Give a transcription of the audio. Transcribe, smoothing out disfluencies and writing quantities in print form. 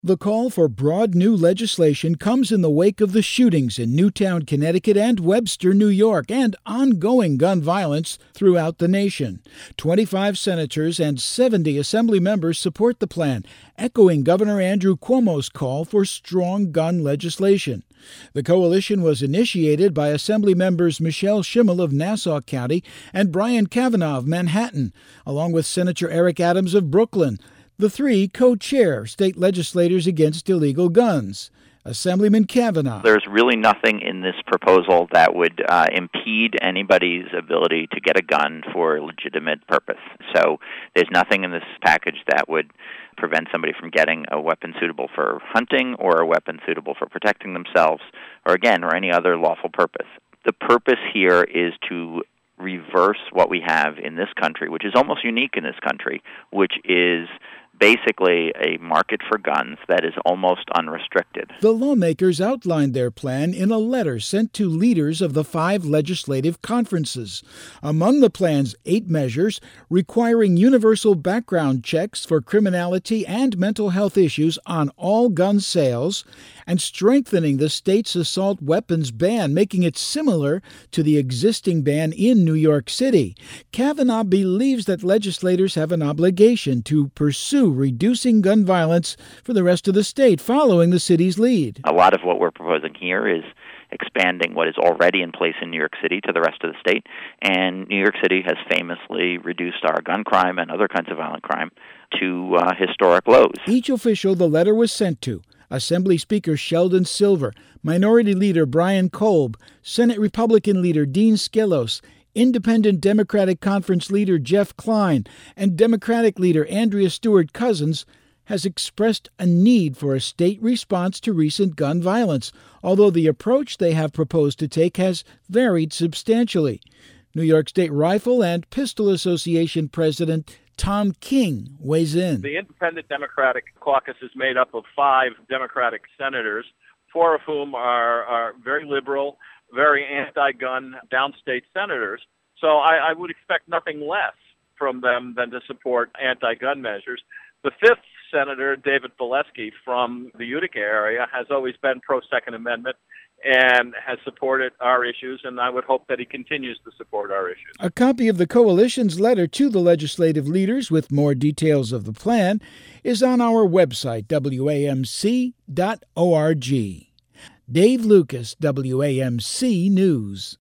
The call for broad new legislation comes in the wake of the shootings in Newtown, Connecticut and Webster, New York, and ongoing gun violence throughout the nation. 25 senators and 70 assembly members support the plan, echoing Governor Andrew Cuomo's call for strong gun legislation. The coalition was initiated by Assembly members Michelle Schimmel of Nassau County and Brian Kavanaugh of Manhattan, along with Senator Eric Adams of Brooklyn. The three co-chair state legislators against illegal guns. Assemblyman Kavanaugh. There's really nothing in this proposal that would impede anybody's ability to get a gun for a legitimate purpose. So there's nothing in this package that would prevent somebody from getting a weapon suitable for hunting or a weapon suitable for protecting themselves or any other lawful purpose. The purpose here is to reverse what we have in this country, which is almost unique in this country, which is basically a market for guns that is almost unrestricted. The lawmakers outlined their plan in a letter sent to leaders of the 5 legislative conferences. Among the plan's 8 measures requiring universal background checks for criminality and mental health issues on all gun sales, and strengthening the state's assault weapons ban, making it similar to the existing ban in New York City. Kavanaugh believes that legislators have an obligation to pursue reducing gun violence for the rest of the state, following the city's lead. A lot of what we're proposing here is expanding what is already in place in New York City to the rest of the state, and New York City has famously reduced our gun crime and other kinds of violent crime to historic lows. Each official the letter was sent to: Assembly Speaker Sheldon Silver, Minority Leader Brian Kolb, Senate Republican Leader Dean Skelos, Independent Democratic Conference Leader Jeff Klein, and Democratic Leader Andrea Stewart Cousins, has expressed a need for a state response to recent gun violence, although the approach they have proposed to take has varied substantially. New York State Rifle and Pistol Association President Tom King weighs in. The Independent Democratic Caucus is made up of 5 Democratic senators, 4 of whom are very liberal, very anti-gun downstate senators. So I would expect nothing less from them than to support anti-gun measures. The 5th Senator, David Valesky from the Utica area, has always been pro-Second Amendment and has supported our issues, and I would hope that he continues to support our issues. A copy of the coalition's letter to the legislative leaders with more details of the plan is on our website, WAMC.org. Dave Lucas, WAMC News.